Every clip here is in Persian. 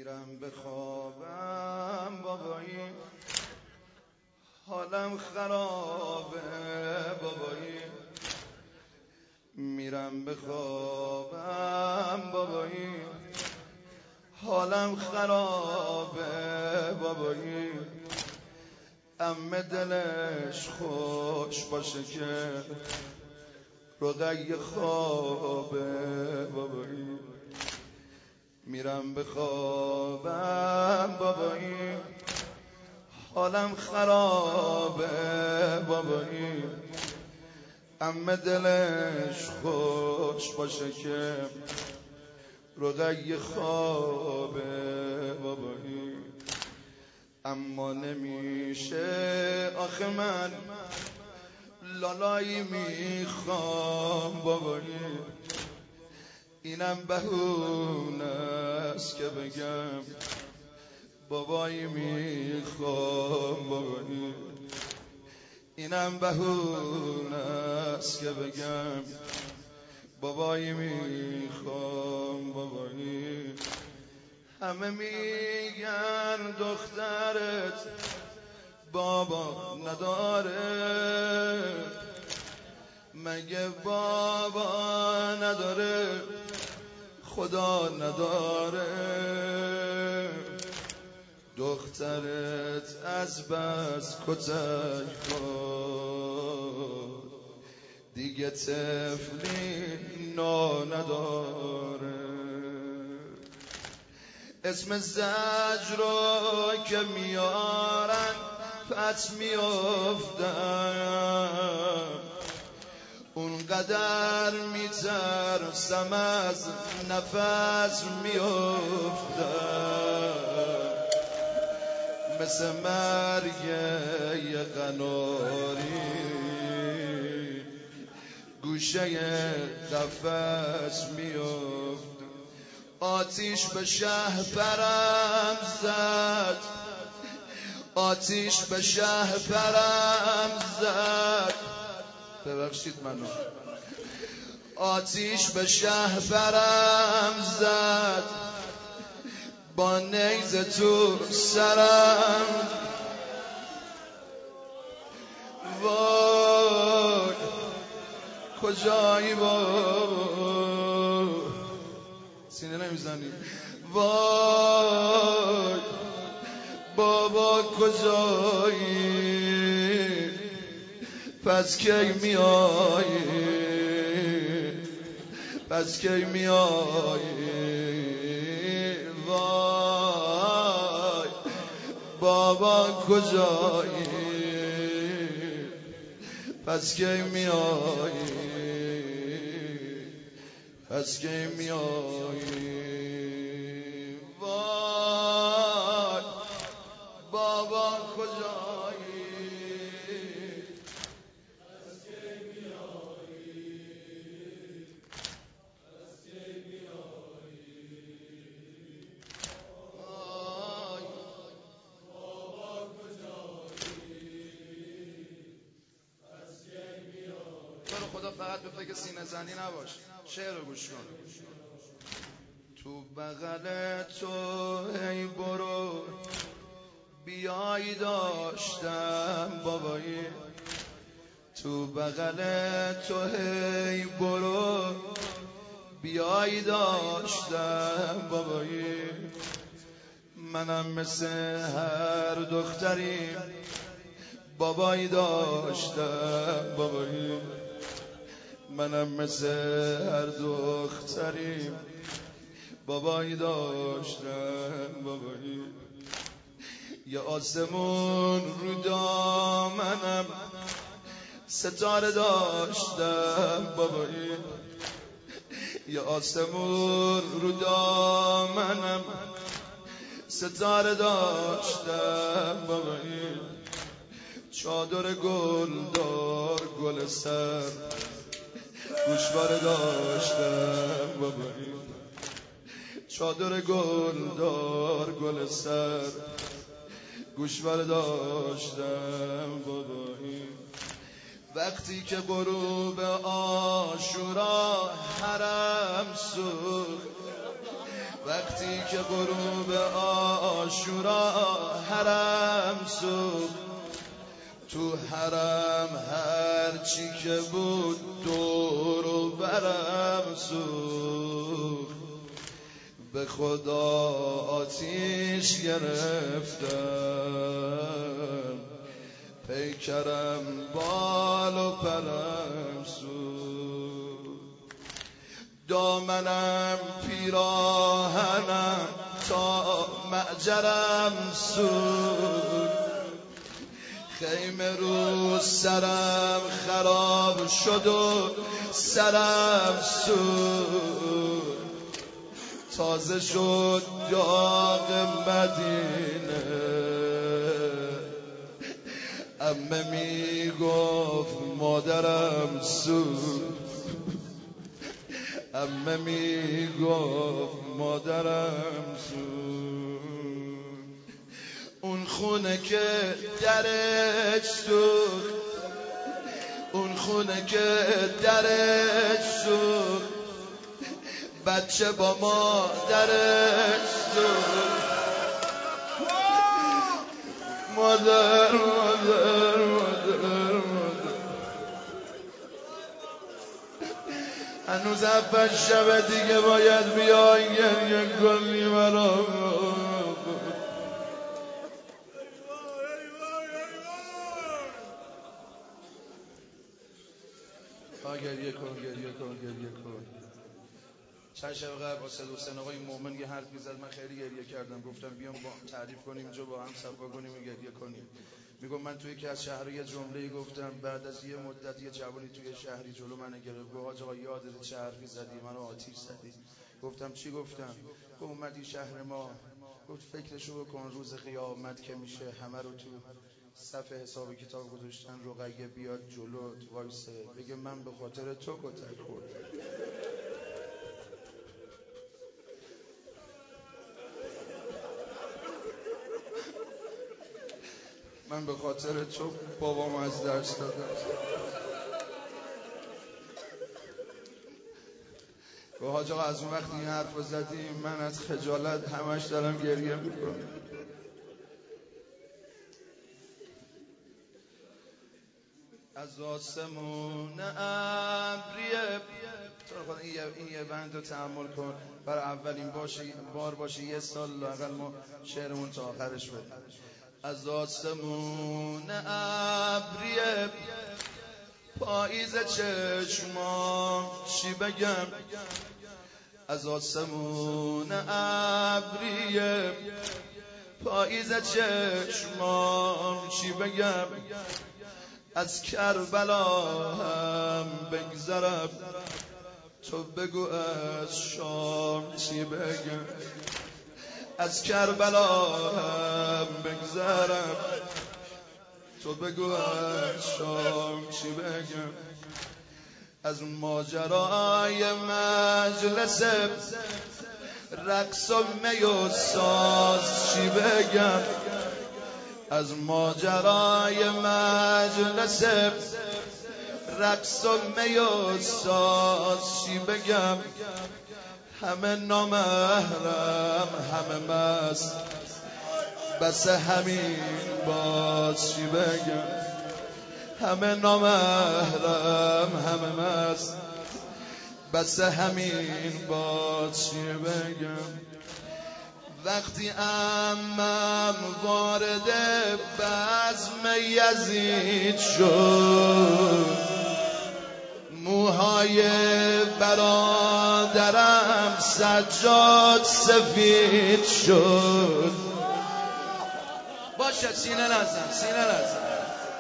میرم به خوابم بابایی، حالم خرابه بابایی. میرم به خوابم بابایی، حالم خرابه بابایی. عمه دلش خوش باشه که رقیه خوابه بابایی. میرم به خوابم بابایی، حالم خرابه بابایی. عمه دلش خوش باشه که رقیه خوابه بابایی. اما نمیشه آخه من لالایی میخوام بابایی. اینم بهونه است که بگم بابایی میخوام بابایی. اینم بهونه است که بگم بابایی میخوام بابایی. همه میگن دخترت بابا نداره، مگه بابا نداره خدا نداره؟ دخترت از بس کتک خورد دیگه طفلی نا نداره. اسم زجر رو که میارن پس میافتم، اونقدر میترسم از نفس میافتم. مثل مرگ یه قناری گوشه قفس میافتم. آتیش به شهپرم زد، آتیش به شهپرم زد. ببخشید منو. آتیش به شهپرم زد، با نیزه تو سرم. وای کجایی وای، سینه نمیزنی. وای بابا کجایی، پس کی میایی، پس کی میایی. وای بابا کجایی، پس کی میایی، پس کی میایی. وای بابا کجایی، پس کی میایی، پس کی میایی. وای بابا کجایی، پس کی میایی. تو رو خدا فقط به فکر سینه زنی نباش، شعر رو گوش کن. تو بغل تو ای برو بیایی داشتم بابایی. تو بغل تو ای برو بیایی داشتم بابایی. منم مثل هر دختری بابایی داشتم بابایی. منم مثل هر دختری بابایی داشتم بابایی. یه آسمون رو دامنم ستاره داشتم بابایی. یه آسمون رو دامنم ستاره داشتم بابایی. چادر گل دار گل سر گوشواره داشتم بابایی. چادر گل دار گل سر گوشواره داشتم بابایی. وقتی که غروب عاشورا حرم سوخت، وقتی که غروب عاشورا حرم سوخت، تو حرم هر چی که بود دور و برم سوخت. به خدا آتیش گرفتم، پیکرم بال و پرم سوخت. دامنم پیراهنم تا معجرم سوخت. خیمه رو سرم خراب شد و سرم سوخت. تازه شد داغ مدینه، عمه میگفت مادرم سوخت. عمه میگفت مادرم سوخت. اون خونه که درش سوخت، اون خونه که درش سوخت، بچه با مادرش سوخت. مادر مادر مادر مادر. هنوز 7 شب دیگه باید بیای گریه کنی برام. گریه کن گریه کن گریه کن. چند شب قبل با سید حسین آقای مومن یه حرفی زد، من خیلی گریه کردم. گفتم بیام با تعریف کنیم اینجا، با هم صفا کنیم و گریه کنیم. میگم من توی یکی از شهرها یه جمله‌ای گفتم، بعد از یه مدت یه جوانی توی شهری جلو من گرفت، گفت حاج آقا یادت چه حرفی زدی؟ منو آتیش زدی. گفتم چی گفتم؟ گفت اومدی شهر ما، گفت فکرشو بکن روز قیامت که میشه همه رو تو صف حساب کتاب گذاشتن، رقیه بیاد جلوت وایسه بگه من به خاطر تو کتک خوردم. من به خاطر تو بابام از دست دادم. و حاج آقا از اون وقتی این حرف رو زدیم من از خجالت همش دارم گریه میکنم. از آسمون ابریه، این یه بند رو تحمل کن، برای اولین بار باشه یه سال لااقل ما شعرمون تا آخرش بدیم. از آسمون ابریه پاییز چشمام چی بگم، از آسمون ابریه پاییز چشمام چی بگم، از کربلا هم بگذرم تو بگو از شام چی بگم، از کربلا هم بگذرم تو بگو از شام چی بگم، از ماجرای مجلس رقص و می و ساز چی بگم، از ماجرای مجلس رقص و می و ساز چی بگم، همه نامحرم همه مست بس همین باز چی بگم، همه نامحرم همه مست بس همین باز چی بگم. وقتی عمم وارد بزم یزید شد، موهای برادرم سجاد سفید شد. باشه سینه نزن سینه نزن.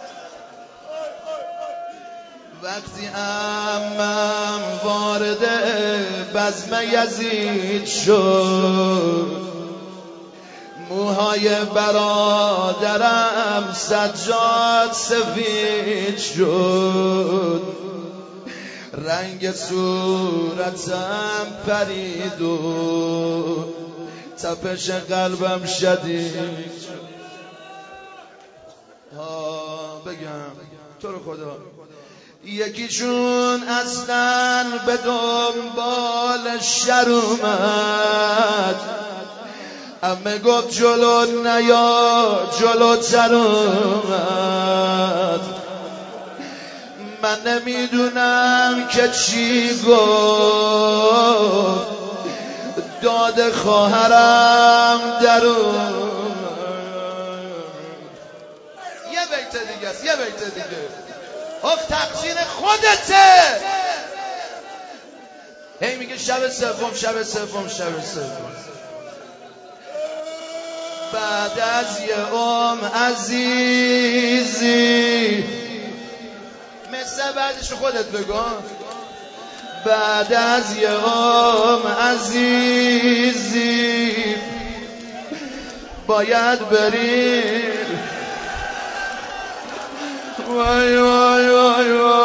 وقتی عمم وارد بزم یزید شد، موهای برادرم سجاد سفید شد، رنگ صورتم پرید و تپش قلبم شدید شد. بگم تو رو خدا یکیشون اصلا به دنبال شر اومد، امه گفت جلو نیا جلوتر اومد. من نمیدونم که چی گفت، داد خواهرم در اومد. یه بیت دیگه است، یه بیت دیگه. آخ تقصیر خودته. هی میگه شب سوم شب سوم شب سوم. بعد از یه عزیزی مثل بعدش خودت بگو. بعد از یه عزیزی باید بریم. وای وای وای وای